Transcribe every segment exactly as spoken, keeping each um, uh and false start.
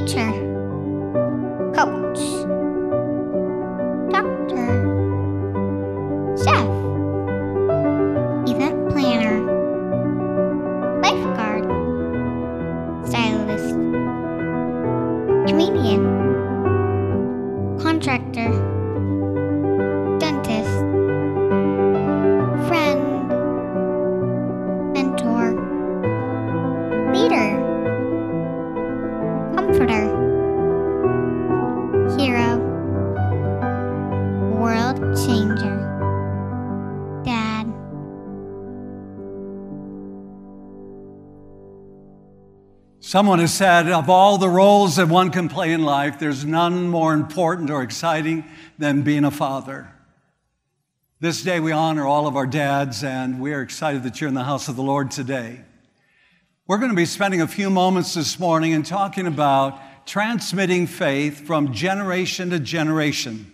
teacher, coach, doctor, chef, event planner, lifeguard, stylist, comedian, contractor, dentist, friend, mentor, leader, comforter, hero, world changer, dad. Someone has said, of all the roles that one can play in life, there's none more important or exciting than being a father. This day we honor all of our dads, and we are excited that you're in the house of the Lord today. We're going to be spending a few moments this morning and talking about transmitting faith from generation to generation.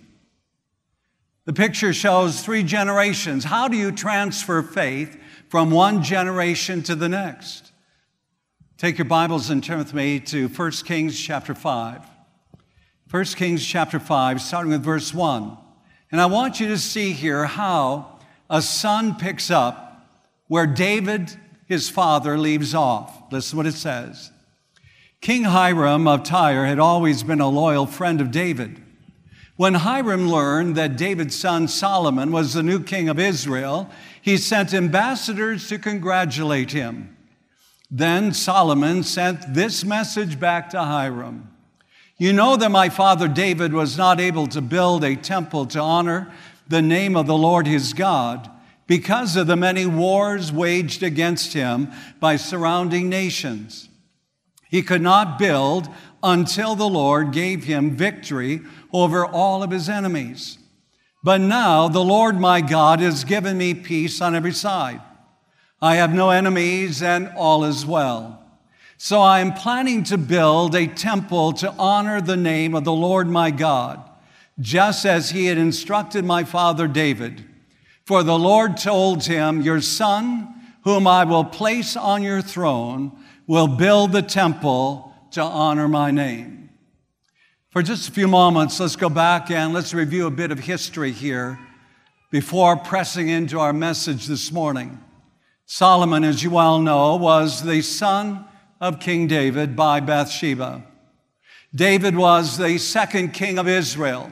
The picture shows three generations. How do you transfer faith from one generation to the next? Take your Bibles and turn with me to First Kings chapter five. First Kings chapter five, starting with verse one. And I want you to see here how a son picks up where David, his father, leaves off. Listen to what it says. King Hiram of Tyre had always been a loyal friend of David. When Hiram learned that David's son Solomon was the new king of Israel, he sent ambassadors to congratulate him. Then Solomon sent this message back to Hiram. You know that my father David was not able to build a temple to honor the name of the Lord his God because of the many wars waged against him by surrounding nations. He could not build until the Lord gave him victory over all of his enemies. But now the Lord my God has given me peace on every side. I have no enemies and all is well. So I am planning to build a temple to honor the name of the Lord my God, just as he had instructed my father David. For the Lord told him, your son, whom I will place on your throne, will build the temple to honor my name. For just a few moments, let's go back and let's review a bit of history here before pressing into our message this morning. Solomon, as you well know, was the son of King David by Bathsheba. David was the second king of Israel.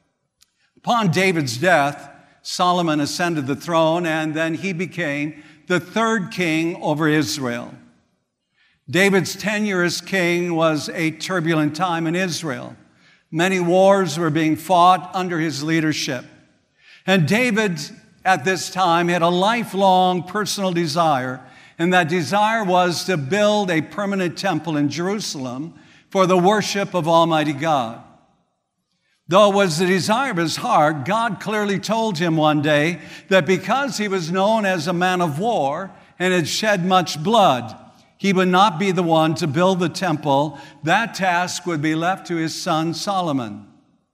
Upon David's death, Solomon ascended the throne, and then he became the third king over Israel. David's tenure as king was a turbulent time in Israel. Many wars were being fought under his leadership. And David, at this time, had a lifelong personal desire, and that desire was to build a permanent temple in Jerusalem for the worship of Almighty God. Though it was the desire of his heart, God clearly told him one day that because he was known as a man of war and had shed much blood, he would not be the one to build the temple. That task would be left to his son Solomon.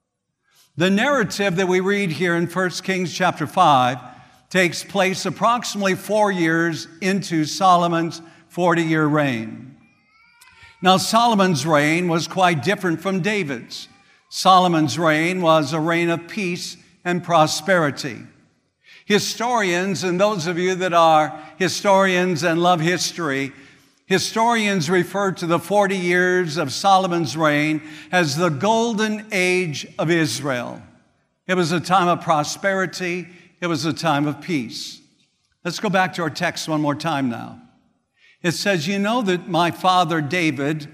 The narrative that we read here in First Kings chapter five takes place approximately four years into Solomon's forty-year reign. Now, Solomon's reign was quite different from David's. Solomon's reign was a reign of peace and prosperity. Historians, and those of you that are historians and love history, historians refer to the forty years of Solomon's reign as the golden age of Israel. It was a time of prosperity. It was a time of peace. Let's go back to our text one more time now. It says, you know that my father David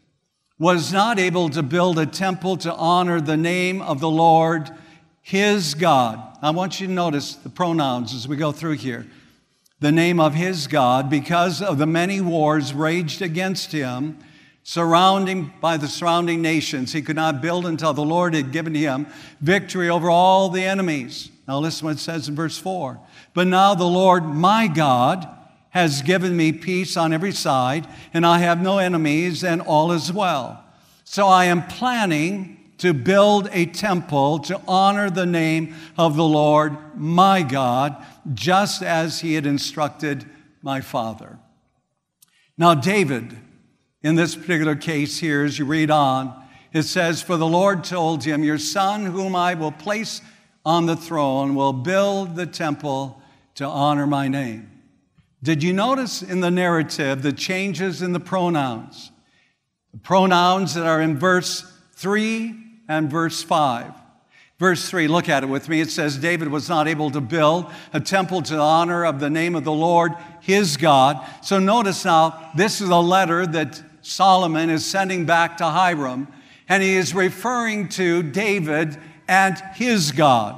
was not able to build a temple to honor the name of the Lord, his God. I want you to notice the pronouns as we go through here. The name of his God, because of the many wars raged against him, surrounding by the surrounding nations. He could not build until the Lord had given him victory over all the enemies. Now listen to what it says in verse four. But now the Lord my God has given me peace on every side, and I have no enemies, and all is well. So I am planning to build a temple to honor the name of the Lord my God, just as he had instructed my father. Now David In this particular case here, as you read on, it says, "For the Lord told him, 'Your son, whom I will place on the throne, will build the temple to honor my name.'" Did you notice in the narrative the changes in the pronouns? The pronouns that are in verse three and verse five. Verse three, look at it with me. It says, "David was not able to build a temple to the honor of the name of the Lord, his God." So notice now, this is a letter that Solomon is sending back to Hiram, and he is referring to David and his God.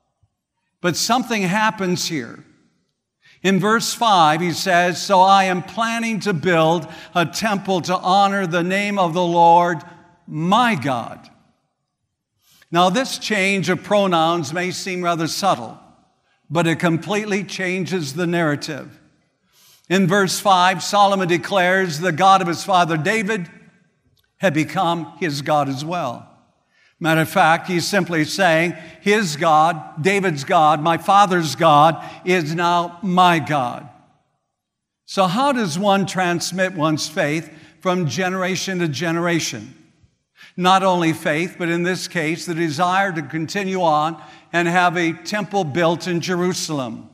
But something happens here. In verse five, he says, "So I am planning to build a temple to honor the name of the Lord, my God." Now, this change of pronouns may seem rather subtle, but it completely changes the narrative. In verse five, Solomon declares the God of his father David had become his God as well. Matter of fact, he's simply saying, his God, David's God, my father's God, is now my God. So how does one transmit one's faith from generation to generation? Not only faith, but in this case, the desire to continue on and have a temple built in Jerusalem.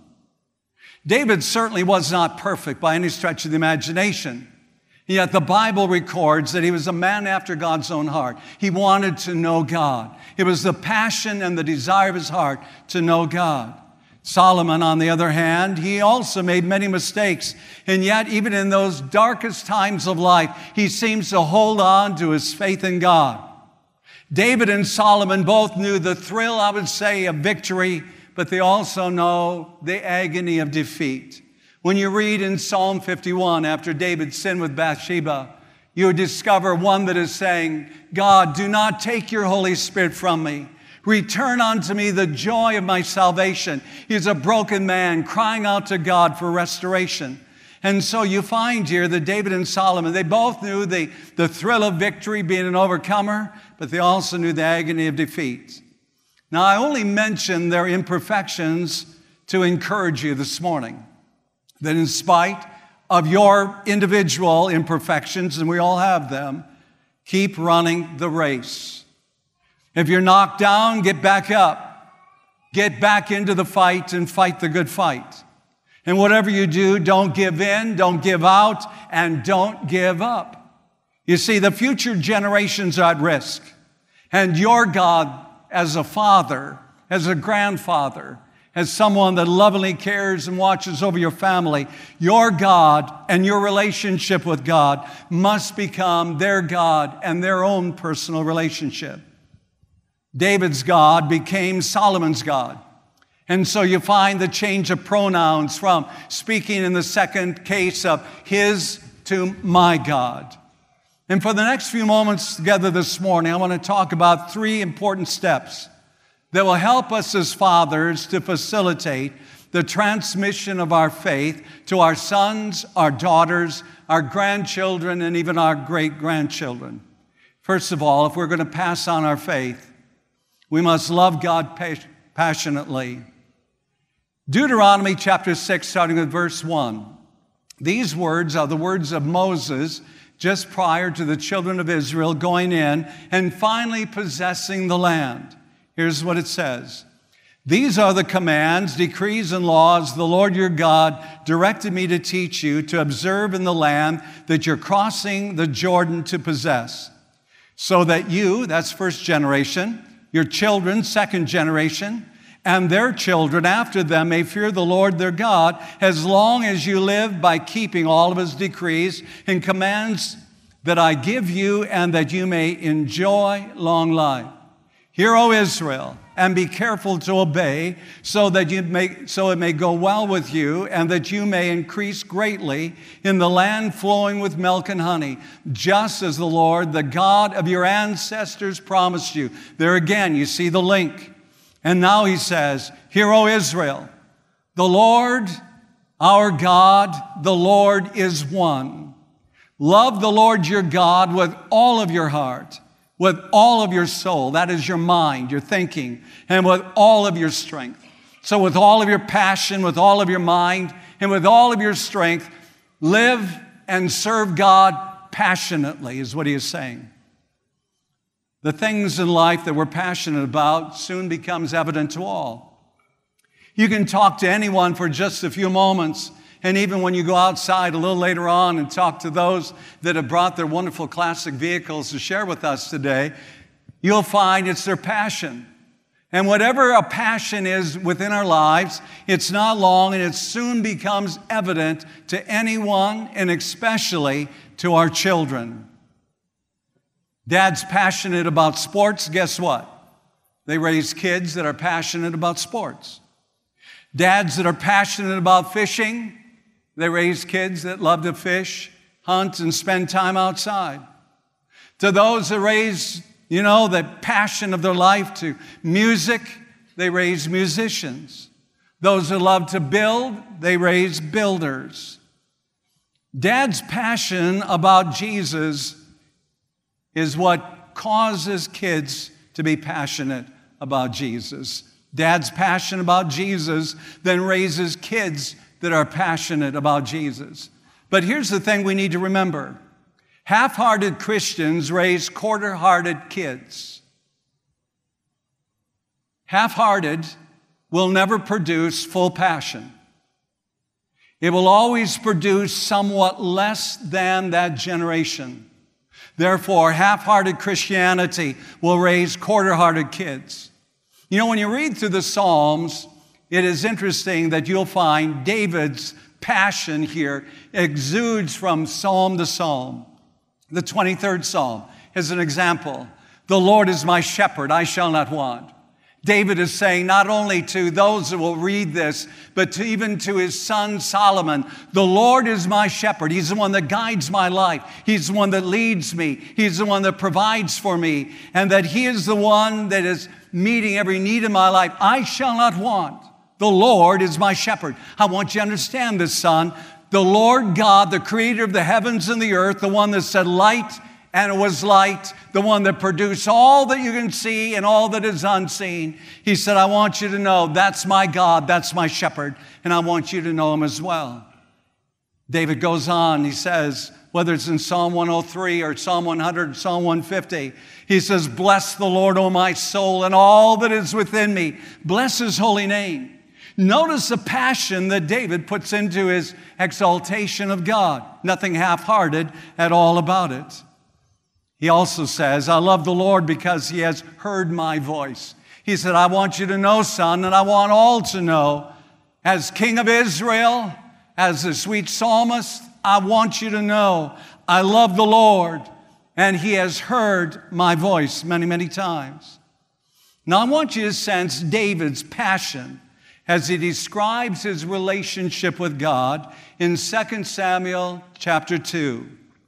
David certainly was not perfect by any stretch of the imagination. Yet the Bible records that he was a man after God's own heart. He wanted to know God. It was the passion and the desire of his heart to know God. Solomon, on the other hand, he also made many mistakes. And yet, even in those darkest times of life, he seems to hold on to his faith in God. David and Solomon both knew the thrill, I would say, of victory, but they also know the agony of defeat. When you read in Psalm fifty-one, after David sinned with Bathsheba, you discover one that is saying, "God, do not take your Holy Spirit from me. Return unto me the joy of my salvation." He's a broken man crying out to God for restoration. And so you find here that David and Solomon, they both knew the, the thrill of victory, being an overcomer, but they also knew the agony of defeat. Now, I only mention their imperfections to encourage you this morning, that in spite of your individual imperfections, and we all have them, keep running the race. If you're knocked down, get back up. Get back into the fight and fight the good fight. And whatever you do, don't give in, don't give out, and don't give up. You see, the future generations are at risk. And your God, as a father, as a grandfather, as someone that lovingly cares and watches over your family, your God and your relationship with God must become their God and their own personal relationship. David's God became Solomon's God. And so you find the change of pronouns from speaking in the second case of his to my God. And for the next few moments together this morning, I want to talk about three important steps that will help us as fathers to facilitate the transmission of our faith to our sons, our daughters, our grandchildren, and even our great-grandchildren. First of all, if we're going to pass on our faith, we must love God passionately. Deuteronomy chapter six, starting with verse one. These words are the words of Moses just prior to the children of Israel going in and finally possessing the land. Here's what it says. "These are the commands, decrees, and laws the Lord your God directed me to teach you to observe in the land that you're crossing the Jordan to possess, so that you," that's first generation, "your children, second generation, and their children after them may fear the Lord their God as long as you live by keeping all of his decrees and commands that I give you, and that you may enjoy long life. Hear, O Israel, and be careful to obey, so that you may, so it may go well with you, and that you may increase greatly in the land flowing with milk and honey, just as the Lord, the God of your ancestors, promised you." There again, you see the link. And now he says, "Hear, O Israel, the Lord, our God, the Lord is one. Love the Lord your God with all of your heart, with all of your soul," that is your mind, your thinking, "and with all of your strength." So with all of your passion, with all of your mind, and with all of your strength, live and serve God passionately, is what he is saying. The things in life that we're passionate about soon becomes evident to all. You can talk to anyone for just a few moments, and even when you go outside a little later on and talk to those that have brought their wonderful classic vehicles to share with us today, you'll find it's their passion. And whatever a passion is within our lives, it's not long and it soon becomes evident to anyone and especially to our children. Dad's passionate about sports, guess what? They raise kids that are passionate about sports. Dads that are passionate about fishing, they raise kids that love to fish, hunt, and spend time outside. To those that raise, you know, the passion of their life to music, they raise musicians. Those that love to build, they raise builders. Dad's passion about Jesus is what causes kids to be passionate about Jesus. Dad's passion about Jesus then raises kids that are passionate about Jesus. But here's the thing we need to remember. Half-hearted Christians raise quarter-hearted kids. Half-hearted will never produce full passion. It will always produce somewhat less than that generation. Therefore, half-hearted Christianity will raise quarter-hearted kids. You know, when you read through the Psalms, it is interesting that you'll find David's passion here exudes from psalm to psalm. The twenty-third Psalm is an example. The Lord is my shepherd, I shall not want. David is saying not only to those that will read this, but to even to his son Solomon, the Lord is my shepherd. He's the one that guides my life. He's the one that leads me. He's the one that provides for me. And that he is the one that is meeting every need in my life. I shall not want. The Lord is my shepherd. I want you to understand this, son. The Lord God, the creator of the heavens and the earth, the one that said light, and it was light, the one that produced all that you can see and all that is unseen. He said, I want you to know that's my God, that's my shepherd, and I want you to know him as well. David goes on, he says, whether it's in Psalm one oh three or Psalm one hundred or Psalm one fifty, he says, bless the Lord, O my soul, and all that is within me. Bless his holy name. Notice the passion that David puts into his exaltation of God. Nothing half-hearted at all about it. He also says, I love the Lord because he has heard my voice. He said, I want you to know, son, and I want all to know, as King of Israel, as the sweet psalmist, I want you to know, I love the Lord, and he has heard my voice many, many times. Now, I want you to sense David's passion as he describes his relationship with God in Second Samuel chapter two.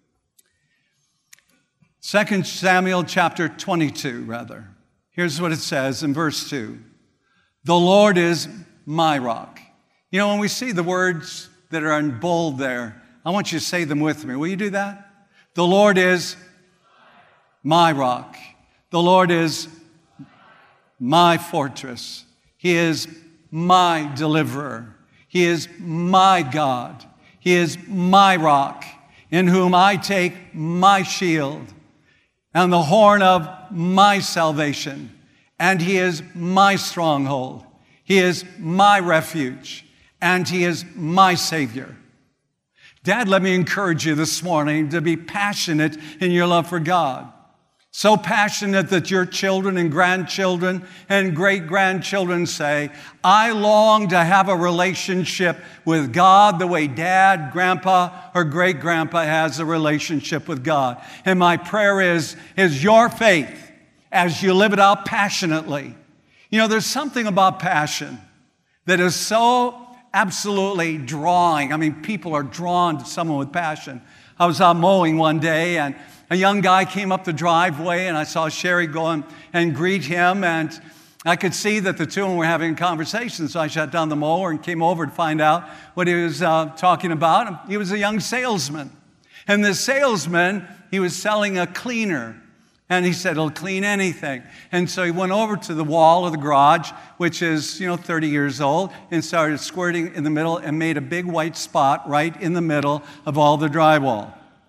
Second Samuel chapter twenty-two, rather. Here's what it says in verse two. The Lord is my rock. You know, when we see the words that are in bold there, I want you to say them with me. Will you do that? The Lord is my rock. The Lord is my fortress. He is my deliverer. He is my God. He is my rock, in whom I take my shield and the horn of my salvation. And he is my stronghold. He is my refuge. And he is my Savior. Dad, let me encourage you this morning to be passionate in your love for God. So passionate that your children and grandchildren and great-grandchildren say, I long to have a relationship with God the way Dad, Grandpa, or great-grandpa has a relationship with God. And my prayer is, is your faith as you live it out passionately. You know, there's something about passion that is so absolutely drawing. I mean, people are drawn to someone with passion. I was out mowing one day, and a young guy came up the driveway, and I saw Sherry go and, and greet him, and I could see that the two of them were having a conversation, so I shut down the mower and came over to find out what he was uh, talking about. He was a young salesman, and this salesman, he was selling a cleaner, and he said, it'll clean anything. And so he went over to the wall of the garage, which is, you know, thirty years old, and started squirting in the middle and made a big white spot right in the middle of all the drywall.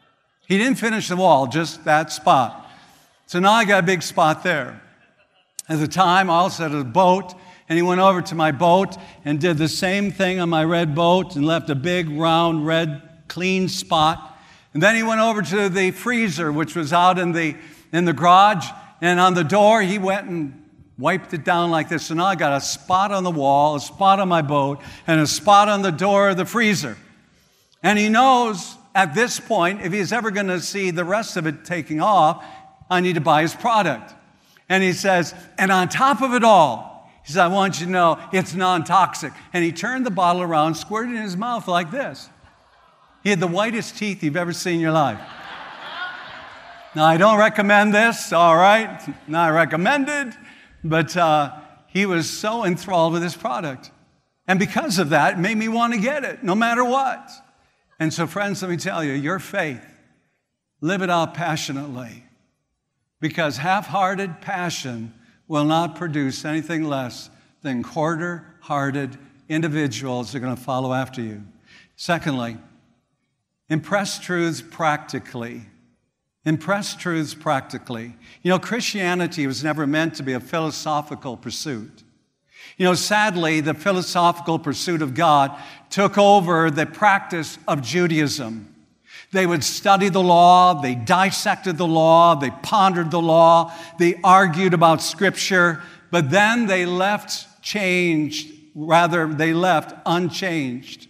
He didn't finish the wall, just that spot. So now I got a big spot there. At the time, I also had a boat, and he went over to my boat and did the same thing on my red boat and left a big, round, red, clean spot. And then he went over to the freezer, which was out in the, in the garage, and on the door, he went and wiped it down like this. So now I got a spot on the wall, a spot on my boat, and a spot on the door of the freezer. And he knows at this point, if he's ever going to see the rest of it taking off, I need to buy his product. And he says, and on top of it all, he says, I want you to know it's non-toxic. And he turned the bottle around, squirted it in his mouth like this. He had the whitest teeth you've ever seen in your life. Now, I don't recommend this, all right? Not recommended, but uh, he was so enthralled with his product. And because of that, it made me want to get it, no matter what. And so, friends, let me tell you, your faith, live it out passionately. Because half-hearted passion will not produce anything less than quarter-hearted individuals that are going to follow after you. Secondly, impress truths practically. Impress truths practically. You know, Christianity was never meant to be a philosophical pursuit. You know, sadly, the philosophical pursuit of God took over the practice of Judaism. They would study the law, they dissected the law, they pondered the law, they argued about Scripture, but then they left changed, rather, they left unchanged.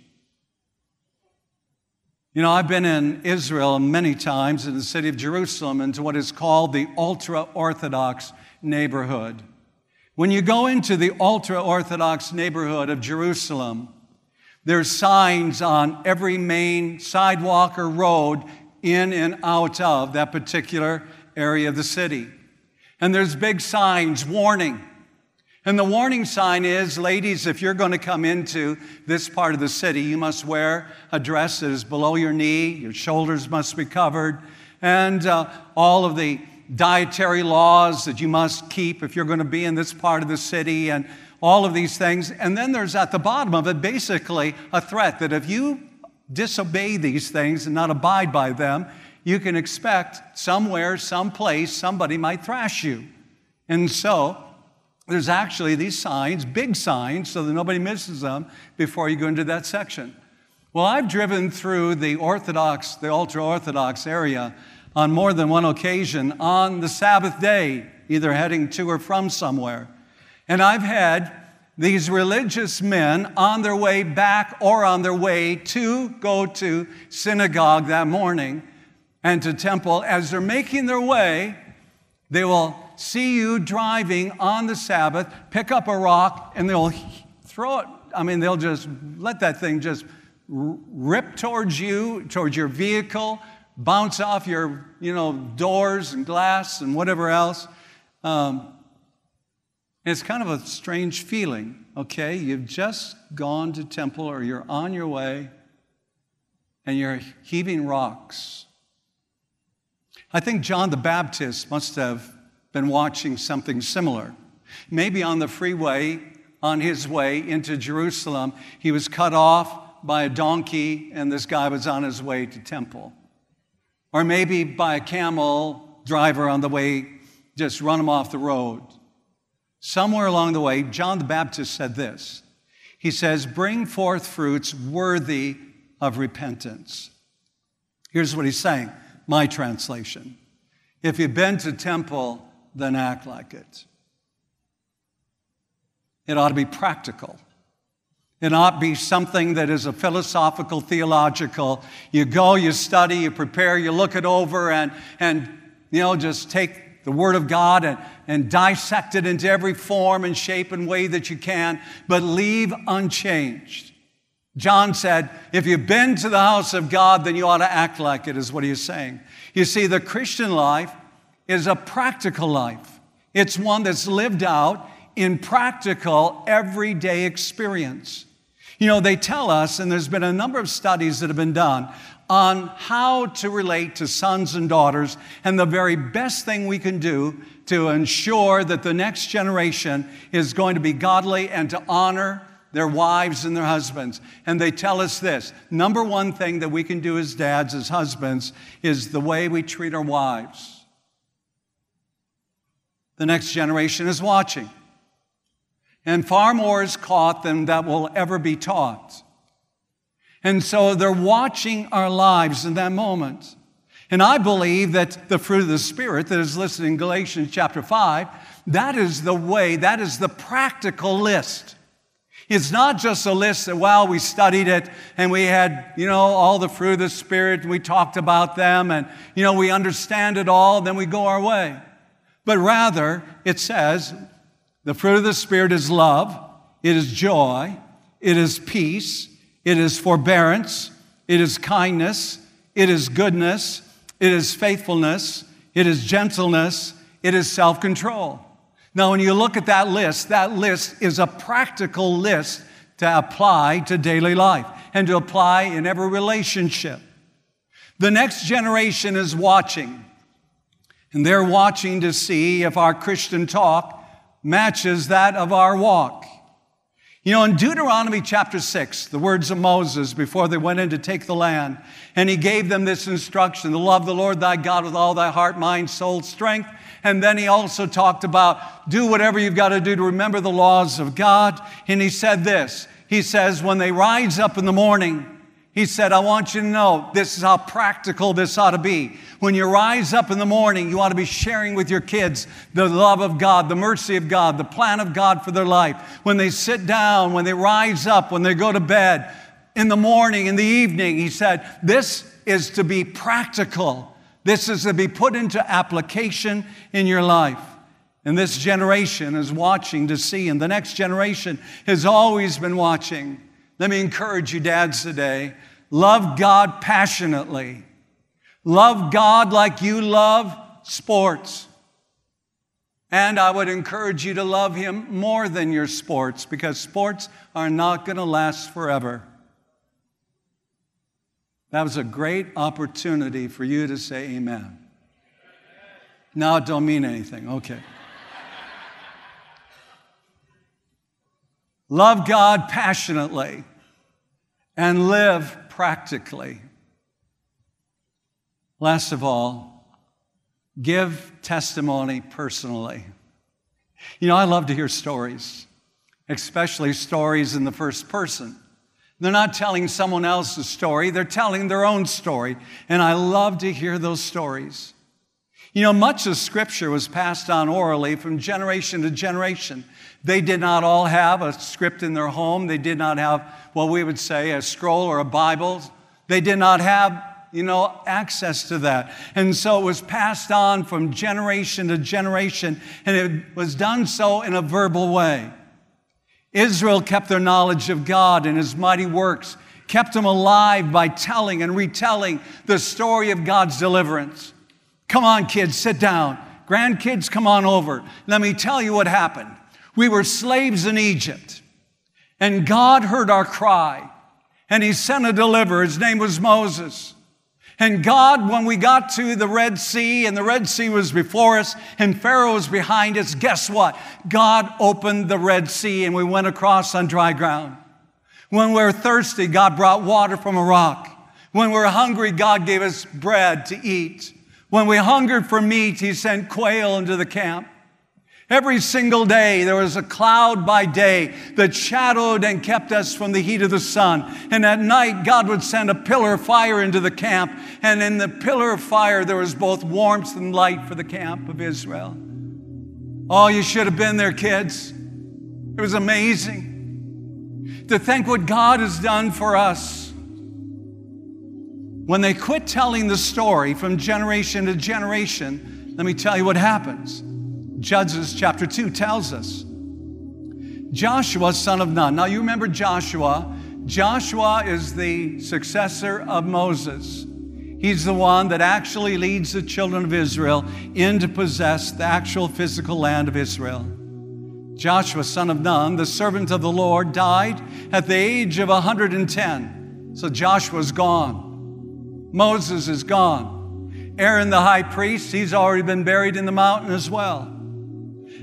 You know, I've been in Israel many times, in the city of Jerusalem, into what is called the ultra-Orthodox neighborhood. When you go into the ultra-Orthodox neighborhood of Jerusalem, there's signs on every main sidewalk or road in and out of that particular area of the city. And there's big signs warning. And the warning sign is, ladies, if you're going to come into this part of the city, you must wear a dress that is below your knee, your shoulders must be covered, and uh, all of the dietary laws that you must keep if you're going to be in this part of the city, and all of these things. And then there's at the bottom of it basically a threat that if you disobey these things and not abide by them, you can expect somewhere, someplace, somebody might thrash you. And so there's actually these signs, big signs, so that nobody misses them before you go into that section. Well, I've driven through the Orthodox, the ultra-Orthodox area on more than one occasion on the Sabbath day, either heading to or from somewhere. And I've had these religious men on their way back or on their way to go to synagogue that morning and to temple. As they're making their way, they will see you driving on the Sabbath, pick up a rock, and they'll throw it. I mean, they'll just let that thing just rip towards you, towards your vehicle, bounce off your, you know, doors and glass and whatever else. Um, It's kind of a strange feeling, okay? You've just gone to temple or you're on your way and you're heaving rocks. I think John the Baptist must have been watching something similar. Maybe on the freeway, on his way into Jerusalem, he was cut off by a donkey and this guy was on his way to temple. Or maybe by a camel driver on the way, just run him off the road. Somewhere along the way, John the Baptist said this. He says, bring forth fruits worthy of repentance. Here's what he's saying, my translation. If you've been to temple, then act like it. It ought to be practical. It ought to be something that is a philosophical, theological. You go, you study, you prepare, you look it over, and, and you know, just take the Word of God and, and dissect it into every form and shape and way that you can, but leave unchanged. John said, if you've been to the house of God, then you ought to act like it, is what he is saying. You see, the Christian life is a practical life. It's one that's lived out in practical, everyday experience. You know, they tell us, and there's been a number of studies that have been done on how to relate to sons and daughters, and the very best thing we can do to ensure that the next generation is going to be godly and to honor their wives and their husbands. And they tell us this. Number one thing that we can do as dads, as husbands, is the way we treat our wives. The next generation is watching. And far more is caught than that will ever be taught. And so they're watching our lives in that moment. And I believe that the fruit of the Spirit that is listed in Galatians chapter five, that is the way, that is the practical list. It's not just a list that, well, we studied it and we had, you know, all the fruit of the Spirit and we talked about them and, you know, we understand it all, then we go our way. But rather, it says, the fruit of the Spirit is love, it is joy, it is peace, it is forbearance, it is kindness, it is goodness, it is faithfulness, it is gentleness, it is self-control. Now, when you look at that list, that list is a practical list to apply to daily life and to apply in every relationship. The next generation is watching, and they're watching to see if our Christian talk matches that of our walk. You know, in Deuteronomy chapter six, the words of Moses before they went in to take the land, and he gave them this instruction, to love the Lord thy God with all thy heart, mind, soul, strength. And then he also talked about do whatever you've got to do to remember the laws of God. And he said this, he says, when they rise up in the morning, he said, I want you to know this is how practical this ought to be. When you rise up in the morning, you ought to be sharing with your kids the love of God, the mercy of God, the plan of God for their life. When they sit down, when they rise up, when they go to bed, in the morning, in the evening, he said, this is to be practical. This is to be put into application in your life. And this generation is watching to see, and the next generation has always been watching. Let me encourage you, dads, today. Love God passionately. Love God like you love sports. And I would encourage you to love Him more than your sports, because sports are not going to last forever. That was a great opportunity for you to say amen. No, it don't mean anything. Okay. Love God passionately and live practically. Last of all, give testimony personally. You know, I love to hear stories, especially stories in the first person. They're not telling someone else's story, they're telling their own story, and I love to hear those stories. You know, much of Scripture was passed on orally from generation to generation. They did not all have a script in their home. They did not have what we would say a scroll or a Bible. They did not have, you know, access to that. And so it was passed on from generation to generation, and it was done so in a verbal way. Israel kept their knowledge of God and His mighty works, kept them alive by telling and retelling the story of God's deliverance. Come on, kids, sit down. Grandkids, come on over. Let me tell you what happened. We were slaves in Egypt, and God heard our cry, and He sent a deliverer. His name was Moses. And God, when we got to the Red Sea, and the Red Sea was before us, and Pharaoh was behind us, guess what? God opened the Red Sea, and we went across on dry ground. When we were thirsty, God brought water from a rock. When we were hungry, God gave us bread to eat. When we hungered for meat, He sent quail into the camp. Every single day, there was a cloud by day that shadowed and kept us from the heat of the sun. And at night, God would send a pillar of fire into the camp. And in the pillar of fire, there was both warmth and light for the camp of Israel. Oh, you should have been there, kids. It was amazing to think what God has done for us. When they quit telling the story from generation to generation, let me tell you what happens. Judges chapter two tells us. Joshua, son of Nun. Now you remember Joshua. Joshua is the successor of Moses. He's the one that actually leads the children of Israel in to possess the actual physical land of Israel. Joshua, son of Nun, the servant of the Lord, died at the age of one hundred ten. So Joshua's gone. Moses is gone. Aaron the high priest, he's already been buried in the mountain as well.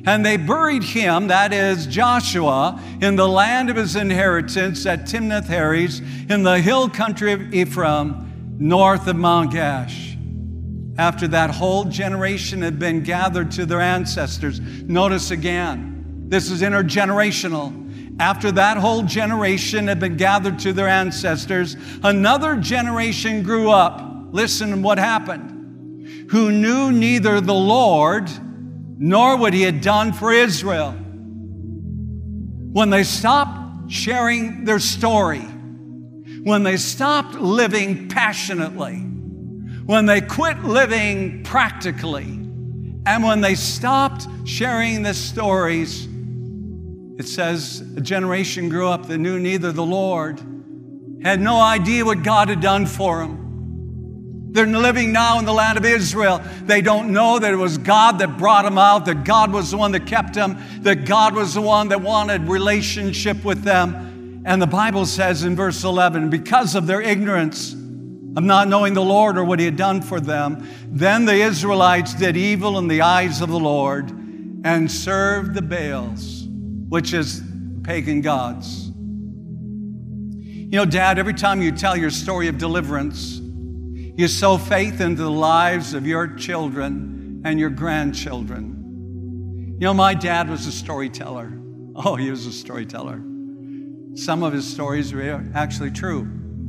And they buried him, that is Joshua, in the land of his inheritance at Timnath-Heres in the hill country of Ephraim, north of Mount Gash. After that whole generation had been gathered to their ancestors, notice again, this is intergenerational. After that whole generation had been gathered to their ancestors, another generation grew up. Listen to what happened. Who knew neither the Lord nor what he had done for Israel. When they stopped sharing their story, when they stopped living passionately, when they quit living practically, and when they stopped sharing the stories, it says a generation grew up that knew neither the Lord, had no idea what God had done for them. They're living now in the land of Israel. They don't know that it was God that brought them out, that God was the one that kept them, that God was the one that wanted relationship with them. And the Bible says in verse eleven, because of their ignorance of not knowing the Lord or what he had done for them, then the Israelites did evil in the eyes of the Lord and served the Baals, which is pagan gods. You know, Dad, every time you tell your story of deliverance, you sow faith into the lives of your children and your grandchildren. You know, my dad was a storyteller. Oh, he was a storyteller. Some of his stories were actually true.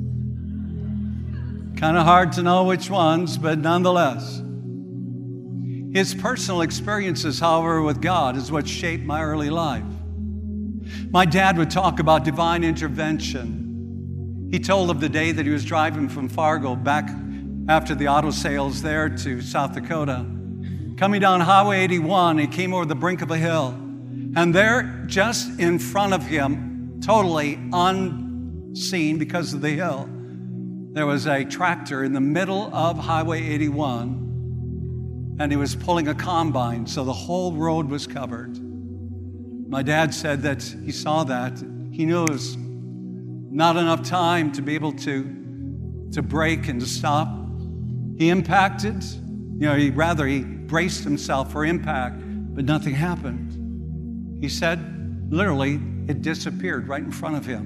Kind of hard to know which ones, but nonetheless. His personal experiences, however, with God is what shaped my early life. My dad would talk about divine intervention. He told of the day that he was driving from Fargo back after the auto sales there to South Dakota. Coming down Highway eighty-one, he came over the brink of a hill. And there, just in front of him, totally unseen because of the hill, there was a tractor in the middle of Highway eighty-one, and he was pulling a combine, so the whole road was covered. My dad said that he saw that. He knew it was not enough time to be able to, to brake and to stop. He impacted, you know, he rather he braced himself for impact, but nothing happened. He said, literally, it disappeared right in front of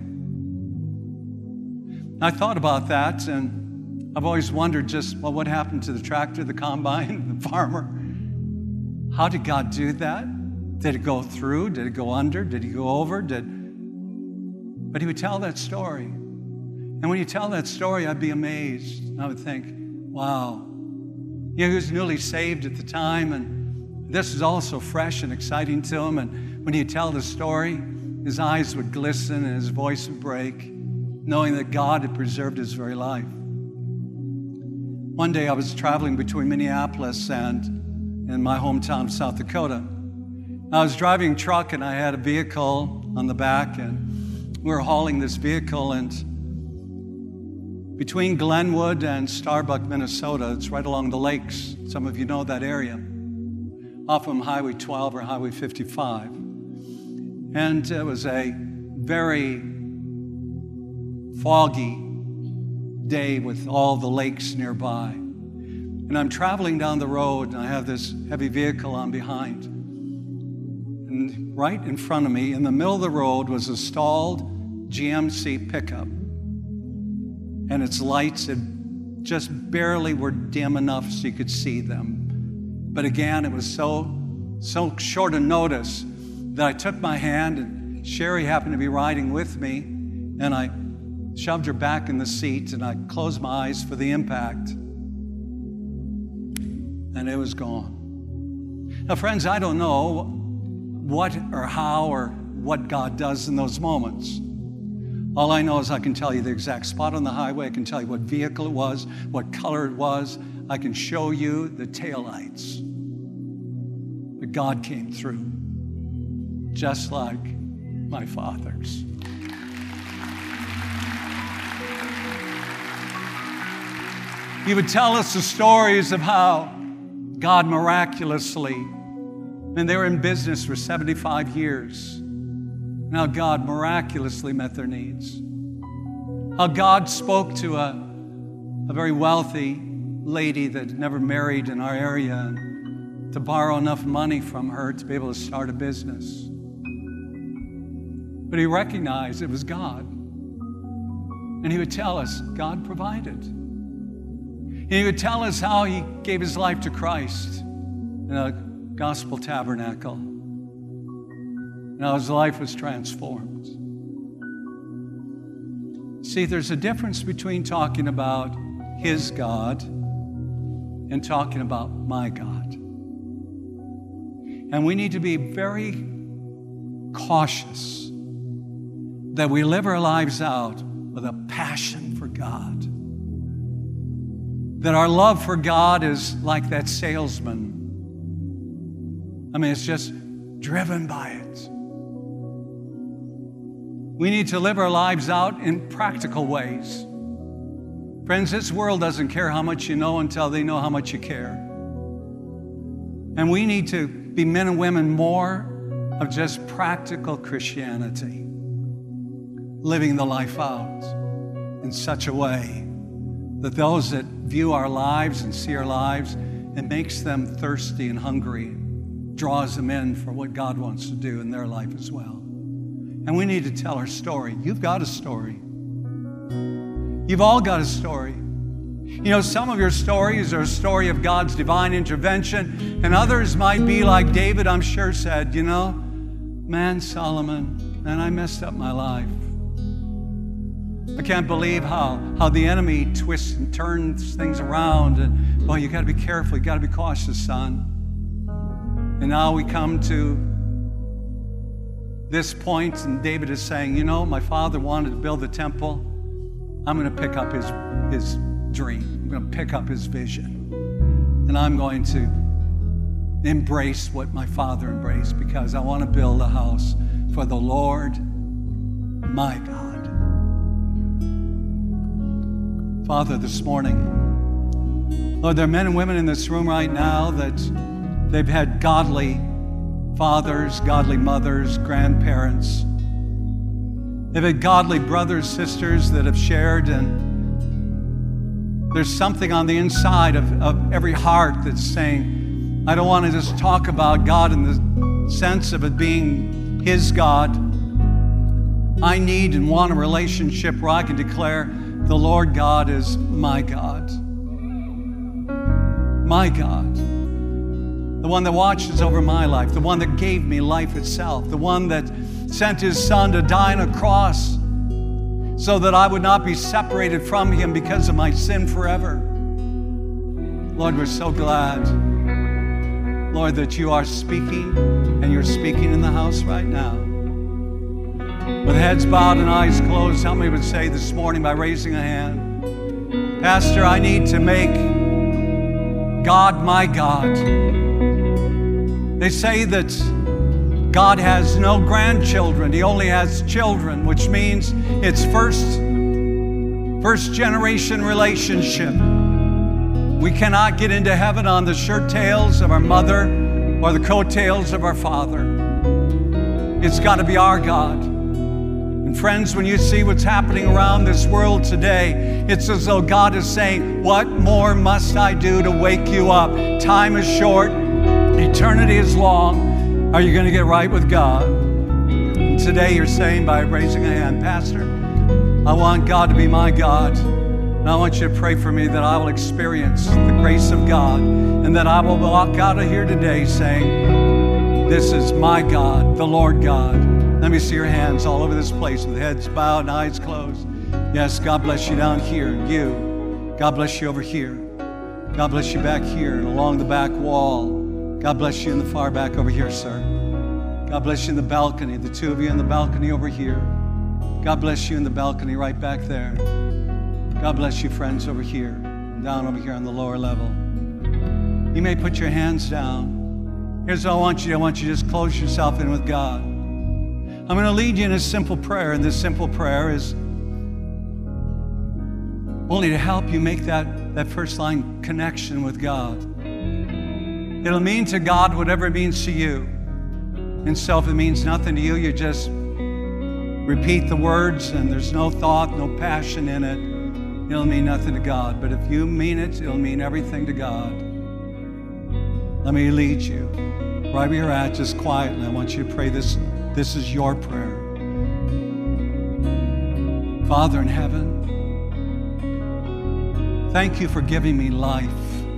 him. I thought about that, and I've always wondered just, well, what happened to the tractor, the combine, the farmer? How did God do that? Did it go through? Did it go under? Did he go over? Did... But he would tell that story. And when you tell that story, I'd be amazed. I would think, wow. You know, he was newly saved at the time, and this is also fresh and exciting to him. And when he'd tell the story, his eyes would glisten and his voice would break, knowing that God had preserved his very life. One day I was traveling between Minneapolis and in my hometown of South Dakota. I was driving a truck and I had a vehicle on the back, and we were hauling this vehicle, and between Glenwood and Starbuck, Minnesota, it's right along the lakes. Some of you know that area, off from Highway twelve or Highway fifty-five. And it was a very foggy day with all the lakes nearby. And I'm traveling down the road, and I have this heavy vehicle on behind. And right in front of me, in the middle of the road, was a stalled G M C pickup. And its lights had just barely were dim enough so you could see them. But again, it was so, so short a notice that I took my hand, and Sherry happened to be riding with me, and I shoved her back in the seat, and I closed my eyes for the impact. And it was gone. Now, friends, I don't know what or how or what God does in those moments. All I know is I can tell you the exact spot on the highway. I can tell you what vehicle it was, what color it was. I can show you the taillights. But God came through, just like my father's. He would tell us the stories of how God miraculously, and they were in business for seventy-five years, how God miraculously met their needs. How God spoke to a, a very wealthy lady that never married in our area. And to borrow enough money from her to be able to start a business. But he recognized it was God. And he would tell us, God provided. And he would tell us how he gave his life to Christ in a gospel tabernacle. And how his life was transformed. See, there's a difference between talking about his God and talking about my God. And we need to be very cautious that we live our lives out with a passion for God. That our love for God is like that salesman. I mean, it's just driven by it. We need to live our lives out in practical ways. Friends, this world doesn't care how much you know until they know how much you care. And we need to be men and women more of just practical Christianity, living the life out in such a way that those that view our lives and see our lives, it makes them thirsty and hungry, draws them in for what God wants to do in their life as well. And we need to tell our story. You've got a story. You've all got a story. You know, some of your stories are a story of God's divine intervention, and others might be like David, I'm sure, said, you know, man, Solomon, man, I messed up my life. I can't believe how, how the enemy twists and turns things around. And, well, you got to be careful. You got to be cautious, son. And now we come to this point, and David is saying, you know, my father wanted to build the temple. I'm going to pick up his, his dream. I'm going to pick up his vision. And I'm going to embrace what my father embraced, because I want to build a house for the Lord, my God. Father, this morning, Lord, there are men and women in this room right now that they've had godly fathers, godly mothers, grandparents. They've had godly brothers, sisters that have shared, and there's something on the inside of, of every heart that's saying, I don't want to just talk about God in the sense of it being his God. I need and want a relationship where I can declare the Lord God is my God. My God. The one that watches over my life, the one that gave me life itself, the one that sent his son to die on a cross so that I would not be separated from him because of my sin forever. Lord, we're so glad, Lord, that you are speaking, and you're speaking in the house right now. With heads bowed and eyes closed, somebody would say this morning by raising a hand, Pastor, I need to make God my God. They say that God has no grandchildren. He only has children, which means it's first, first generation relationship. We cannot get into heaven on the shirt tails of our mother or the coattails of our father. It's got to be our God. And friends, when you see what's happening around this world today, it's as though God is saying, what more must I do to wake you up? Time is short. Eternity is long. Are you going to get right with God? And today you're saying by raising a hand, Pastor, I want God to be my God. And I want you to pray for me that I will experience the grace of God and that I will walk out of here today saying, this is my God, the Lord God. Let me see your hands all over this place with heads bowed and eyes closed. Yes, God bless you down here. You. God bless you over here. God bless you back here and along the back wall. God bless you in the far back over here, sir. God bless you in the balcony, the two of you in the balcony over here. God bless you in the balcony right back there. God bless you, friends, over here, down over here on the lower level. You may put your hands down. Here's what I want you to do. I want you to just close yourself in with God. I'm going to lead you in a simple prayer, and this simple prayer is only to help you make that, that first line connection with God. It'll mean to God whatever it means to you. And so if it means nothing to you, you just repeat the words and there's no thought, no passion in it. It'll mean nothing to God. But if you mean it, it'll mean everything to God. Let me lead you. Right where you're at, just quietly, I want you to pray this. This is your prayer. Father in heaven, thank you for giving me life.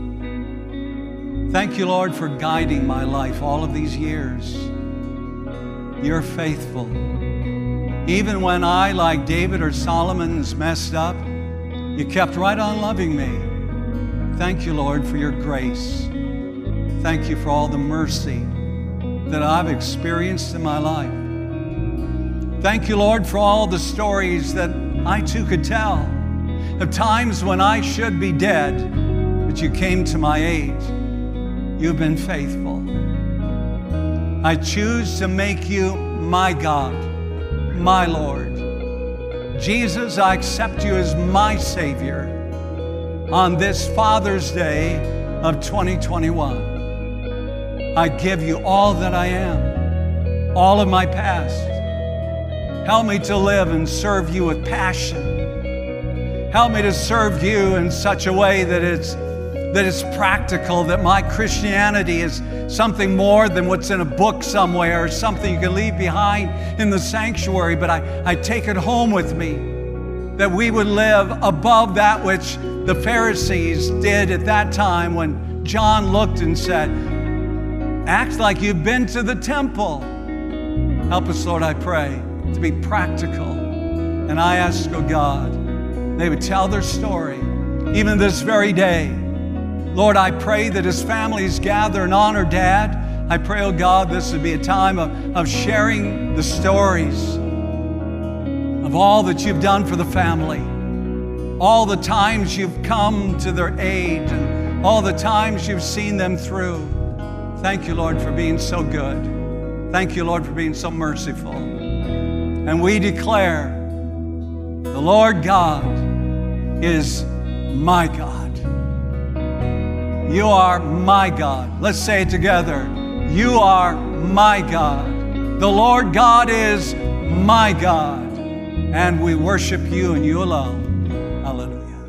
Thank you, Lord, for guiding my life all of these years. You're faithful. Even when I, like David or Solomon's, messed up, you kept right on loving me. Thank you, Lord, for your grace. Thank you for all the mercy that I've experienced in my life. Thank you, Lord, for all the stories that I too could tell of times when I should be dead, but you came to my aid. You've been faithful. I choose to make you my God, my Lord. Jesus, I accept you as my Savior on this Father's Day of twenty twenty-one. I give you all that I am, all of my past. Help me to live and serve you with passion. Help me to serve you in such a way that it's, that it's practical, that my Christianity is something more than what's in a book somewhere, or something you can leave behind in the sanctuary, but I, I take it home with me, that we would live above that which the Pharisees did at that time when John looked and said, act like you've been to the temple. Help us, Lord, I pray, to be practical. And I ask, oh God, they would tell their story, even this very day. Lord, I pray that as families gather and honor Dad, I pray, oh God, this would be a time of, of sharing the stories of all that you've done for the family, all the times you've come to their aid, and all the times you've seen them through. Thank you, Lord, for being so good. Thank you, Lord, for being so merciful. And we declare, the Lord God is my God. You are my God. Let's say it together. You are my God. The Lord God is my God. And we worship you and you alone. Hallelujah.